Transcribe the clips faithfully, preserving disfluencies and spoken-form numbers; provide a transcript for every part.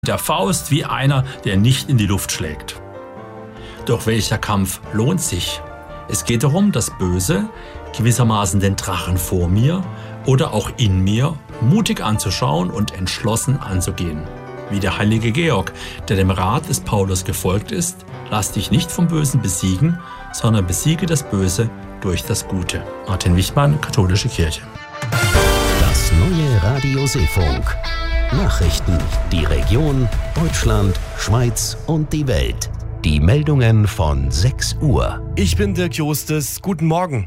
der Faust wie einer, der nicht in die Luft schlägt. Doch welcher Kampf lohnt sich? Es geht darum, das Böse, gewissermaßen den Drachen vor mir oder auch in mir, mutig anzuschauen und entschlossen anzugehen. Wie der heilige Georg, der dem Rat des Paulus gefolgt ist: Lass dich nicht vom Bösen besiegen, sondern besiege das Böse durch das Gute. Martin Wichmann, Katholische Kirche. Das neue Radio Seefunk. Nachrichten, die Region, Deutschland, Schweiz und die Welt. Die Meldungen von sechs Uhr. Ich bin Dirk Jostes. Guten Morgen.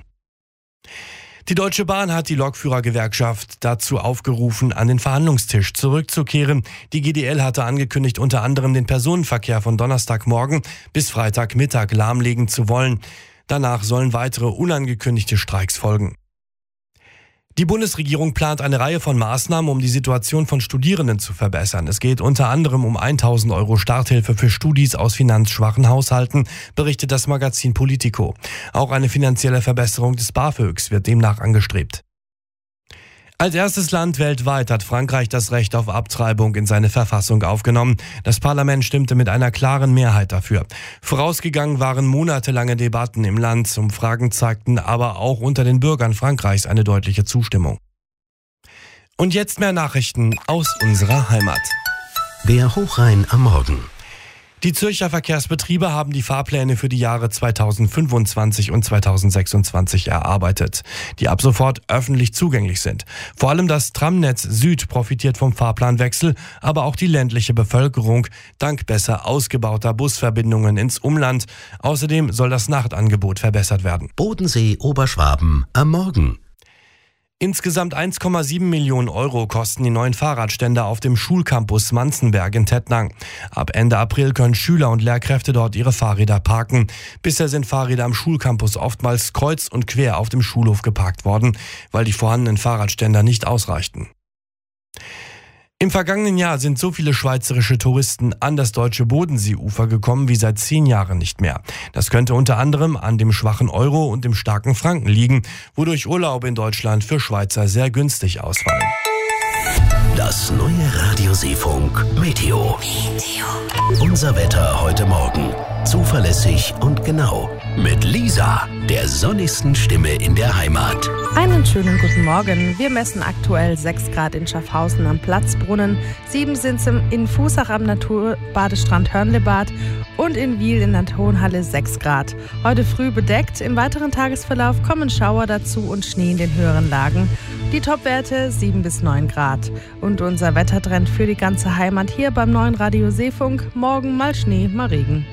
Die Deutsche Bahn hat die Lokführergewerkschaft dazu aufgerufen, an den Verhandlungstisch zurückzukehren. Die G D L hatte angekündigt, unter anderem den Personenverkehr von Donnerstagmorgen bis Freitagmittag lahmlegen zu wollen. Danach sollen weitere unangekündigte Streiks folgen. Die Bundesregierung plant eine Reihe von Maßnahmen, um die Situation von Studierenden zu verbessern. Es geht unter anderem um tausend Euro Starthilfe für Studis aus finanzschwachen Haushalten, berichtet das Magazin Politico. Auch eine finanzielle Verbesserung des BAföGs wird demnach angestrebt. Als erstes Land weltweit hat Frankreich das Recht auf Abtreibung in seine Verfassung aufgenommen. Das Parlament stimmte mit einer klaren Mehrheit dafür. Vorausgegangen waren monatelange Debatten im Land. Umfragen zeigten aber auch unter den Bürgern Frankreichs eine deutliche Zustimmung. Und jetzt mehr Nachrichten aus unserer Heimat. Der Hochrhein am Morgen. Die Zürcher Verkehrsbetriebe haben die Fahrpläne für die Jahre zweitausendfünfundzwanzig und zweitausendsechsundzwanzig erarbeitet, die ab sofort öffentlich zugänglich sind. Vor allem das Tramnetz Süd profitiert vom Fahrplanwechsel, aber auch die ländliche Bevölkerung dank besser ausgebauter Busverbindungen ins Umland. Außerdem soll das Nachtangebot verbessert werden. Bodensee Oberschwaben am Morgen. Insgesamt eins Komma sieben Millionen Euro kosten die neuen Fahrradständer auf dem Schulcampus Manzenberg in Tettnang. Ab Ende April können Schüler und Lehrkräfte dort ihre Fahrräder parken. Bisher sind Fahrräder am Schulcampus oftmals kreuz und quer auf dem Schulhof geparkt worden, weil die vorhandenen Fahrradständer nicht ausreichten. Im vergangenen Jahr sind so viele schweizerische Touristen an das deutsche Bodenseeufer gekommen wie seit zehn Jahren nicht mehr. Das könnte unter anderem an dem schwachen Euro und dem starken Franken liegen, wodurch Urlaub in Deutschland für Schweizer sehr günstig ausfallen. Das neue Radio Seefunk Meteo. Meteo. Unser Wetter heute Morgen. Zuverlässig und genau. Mit Lisa, der sonnigsten Stimme in der Heimat. Einen schönen guten Morgen. Wir messen aktuell sechs Grad in Schaffhausen am Platzbrunnen, sieben sind es in Fußach am Naturbadestrand Hörnlebad und in Wiel in der Tonhalle sechs Grad. Heute früh bedeckt, im weiteren Tagesverlauf kommen Schauer dazu und Schnee in den höheren Lagen. Die Topwerte sieben bis neun Grad. Und unser Wettertrend für die ganze Heimat hier beim neuen Radio Seefunk. Morgen mal Schnee, mal Regen.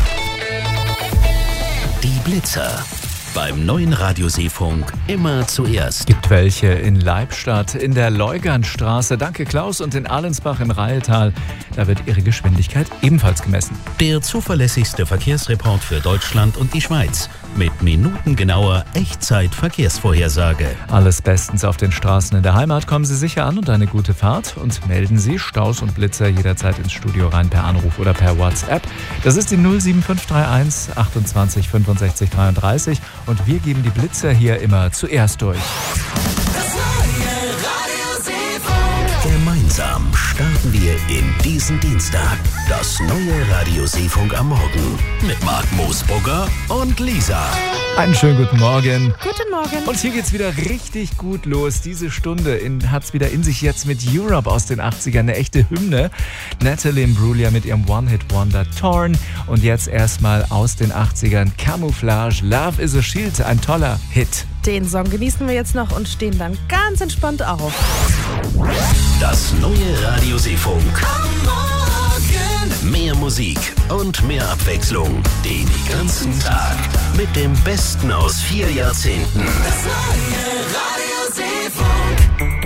Die Blitzer. Beim neuen Radio Seefunk immer zuerst. Gibt welche in Leibstadt, in der Leugernstraße, danke Klaus, und in Allensbach im Rheiltal. Da wird ihre Geschwindigkeit ebenfalls gemessen. Der zuverlässigste Verkehrsreport für Deutschland und die Schweiz. Mit minutengenauer Echtzeit-Verkehrsvorhersage. Alles bestens auf den Straßen in der Heimat. Kommen Sie sicher an und eine gute Fahrt. Und melden Sie Staus und Blitzer jederzeit ins Studio rein per Anruf oder per WhatsApp. Das ist die null sieben fünf drei eins achtundzwanzig fünfundsechzig dreiunddreißig. Und wir geben die Blitzer hier immer zuerst durch. Das neue Radio Seefunk. Gemeinsam starten wir in diesen Dienstag. Das neue Radio Seefunk am Morgen. Mit Marc Moosbrugger und Lisa. Einen schönen guten Morgen. Guten Morgen. Und hier geht's wieder richtig gut los. Diese Stunde in, hat's wieder in sich jetzt mit Europe aus den achtzigern. Eine echte Hymne. Natalie Imbruglia mit ihrem One-Hit-Wonder Torn. Und jetzt erstmal aus den achtzigern Camouflage. Love is a Shield. Ein toller Hit. Den Song genießen wir jetzt noch und stehen dann ganz entspannt auf. Das neue Radio Seefunk. Am Morgen. Mehr Musik und mehr Abwechslung. Den ganzen Tag. Mit dem Besten aus vier Jahrzehnten. Das neue Radio Seefunk.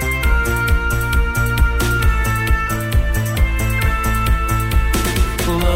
Love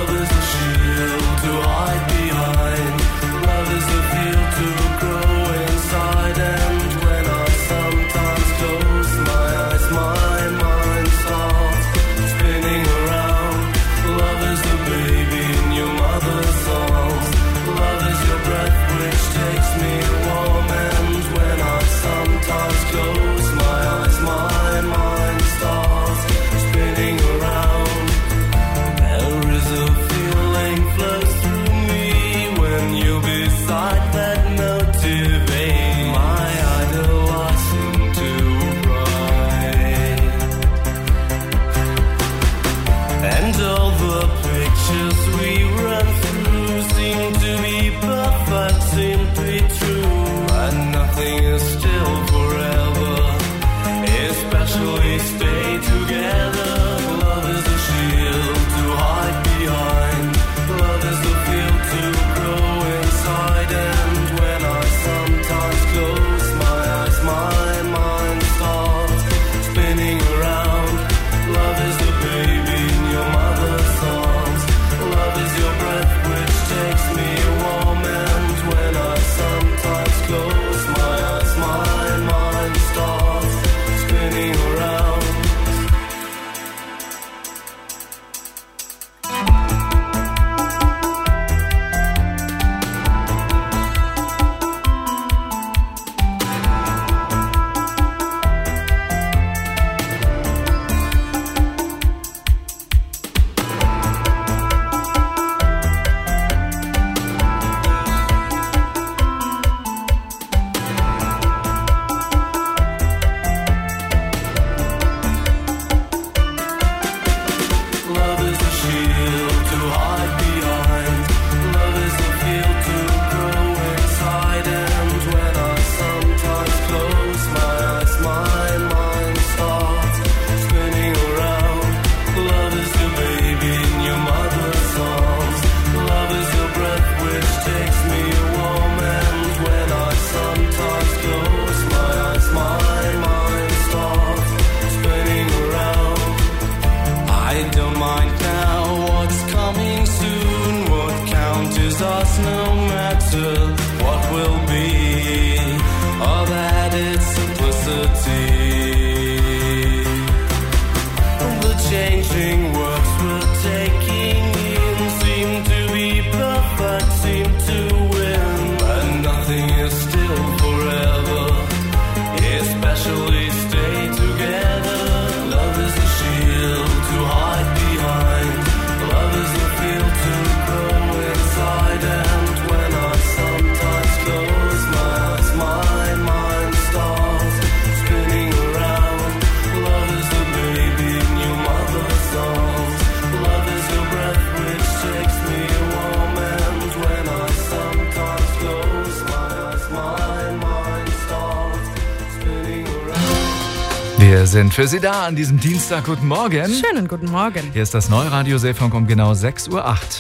Wir sind für Sie da an diesem Dienstag. Guten Morgen. Schönen guten Morgen. Hier ist das neue Radio Seefunk um genau sechs Uhr acht.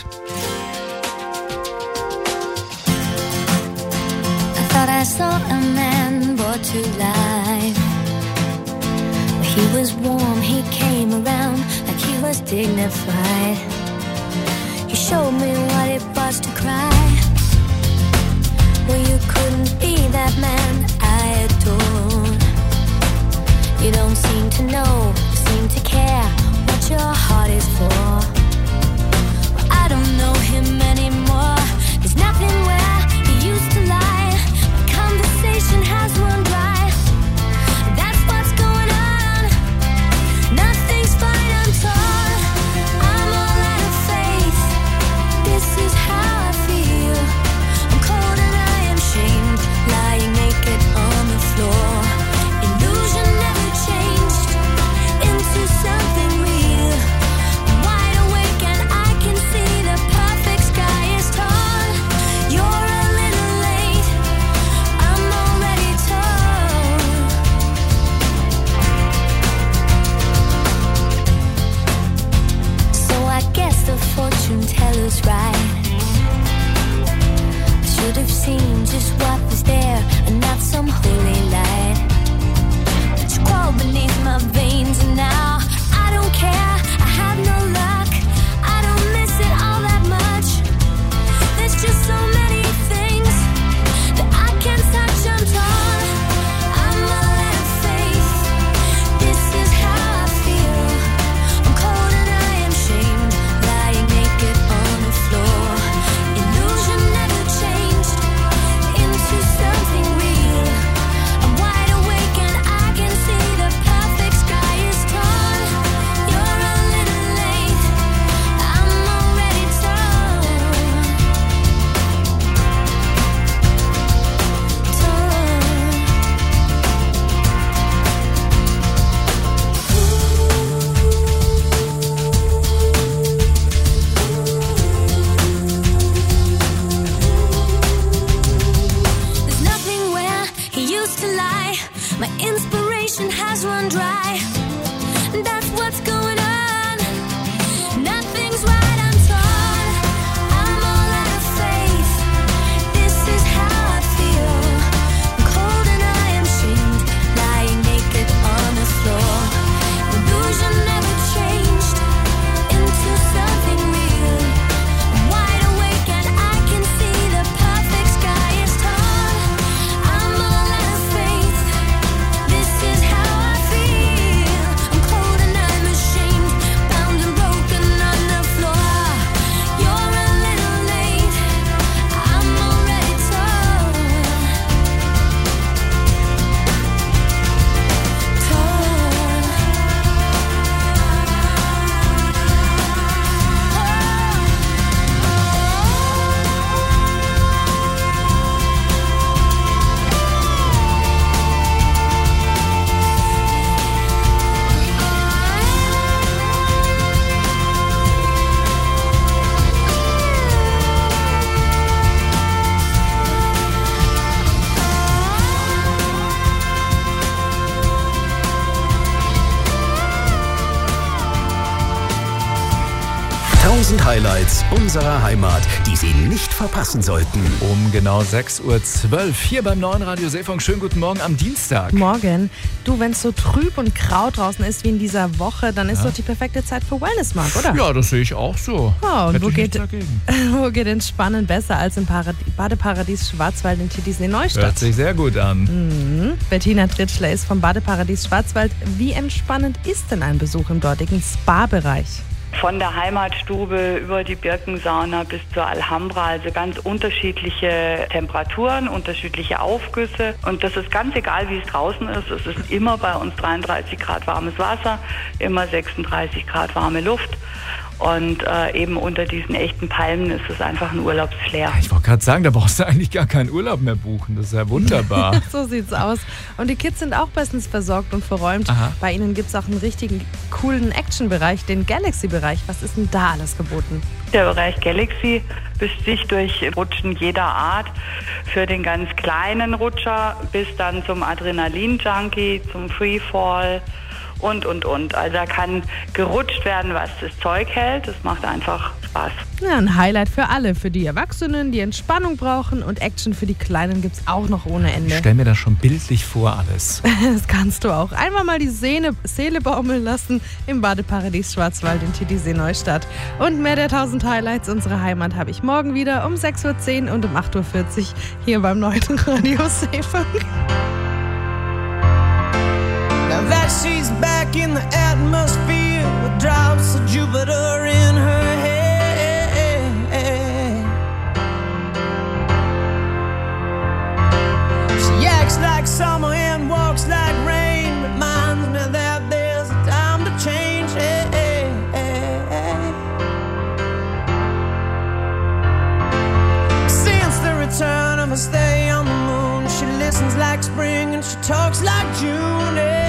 I thought I saw a man brought to life. He was warm, he came around like he was dignified. He showed me what it was to cry. Well, you couldn't be that man I adored. You don't seem to know, seem to care what your heart is for. Well, I don't know him anymore. There's nothing where he used to lie. My conversation has run dry. That's what's going on. Nothing's fine, I'm torn. I'm all out of faith. This is how I feel. I'm cold and I am shamed, lying naked on the floor. Illusion never changed into something real. I'm wide awake and I can see the perfect sky is torn. You're a little late, I'm already torn. So I guess the fortune teller's right. I should have seen just what was there and not some holy light. But you crawled beneath my veins and now I don't care, I have no luck. I don't miss it all that much. There's just so many things that I can't touch, I'm torn. I'm all out of faith. This is how I feel. I'm cold and I am shamed, lying naked on the floor. Illusion never changed into something real. I'm wide awake and I can see the perfect sky is torn. You're a little late, I'm already torn. There's nothing where he used to lie. My inspiration has run dry. That's what's going on. Nothing's right, I'm torn. I'm all out of faith. This is how I feel. I'm cold and I am shamed, lying naked on the floor. Illusion never changed into something real. I'm wide awake and I can see the perfect sky is torn. I'm all out of faith. This is how I feel. I'm cold and I'm ashamed, bound and broken on the floor. You're a little late, I'm already torn. tausend Highlights unserer Heimat, die Sie nicht verpassen sollten. Um genau sechs Uhr zwölf hier beim neuen Radio Seefunk. Schönen guten Morgen am Dienstag. Morgen. Du, wenn es so trüb und grau draußen ist wie in dieser Woche, dann ist Ja. doch die perfekte Zeit für Wellness, Marc, oder? Ja, das sehe ich auch so. Ja, und Hätte wo ich geht, nichts dagegen. wo geht Entspannen besser als im Paradi- Badeparadies Schwarzwald in Titisee Neustadt? Hört sich sehr gut an. Mhm. Bettina Tritschler ist vom Badeparadies Schwarzwald. Wie entspannend ist denn ein Besuch im dortigen Spa-Bereich? Von der Heimatstube über die Birkensauna bis zur Alhambra, also ganz unterschiedliche Temperaturen, unterschiedliche Aufgüsse. Und das ist ganz egal, wie es draußen ist. Es ist immer bei uns dreiunddreißig Grad warmes Wasser, immer sechsunddreißig Grad warme Luft. Und äh, eben unter diesen echten Palmen ist es einfach ein Urlaubsflair. Ich wollte gerade sagen, da brauchst du eigentlich gar keinen Urlaub mehr buchen. Das ist ja wunderbar. So sieht's aus. Und die Kids sind auch bestens versorgt und verräumt. Aha. Bei ihnen gibt's auch einen richtigen coolen Action-Bereich, den Galaxy-Bereich. Was ist denn da alles geboten? Der Bereich Galaxy büßt sich durch Rutschen jeder Art, für den ganz kleinen Rutscher bis dann zum Adrenalin-Junkie, zum Freefall und, und, und. Also da kann gerutscht werden, was das Zeug hält. Das macht einfach Spaß. Ja, ein Highlight für alle, für die Erwachsenen, die Entspannung brauchen, und Action für die Kleinen gibt's auch noch ohne Ende. Ich stell mir das schon bildlich vor, alles. Das kannst du auch. Einmal mal die Seele, Seele baumeln lassen im Badeparadies Schwarzwald in Titisee Neustadt. Und mehr der tausend Highlights unserer Heimat habe ich morgen wieder um sechs Uhr zehn und um acht Uhr vierzig hier beim neuen Radio Seefunk. Now that she's back in the atmosphere with drops of Jupiter in her head. She acts like summer and walks like rain, reminds me that there's a time to change. Since the return of her stay on the moon, she listens like spring and she talks like June.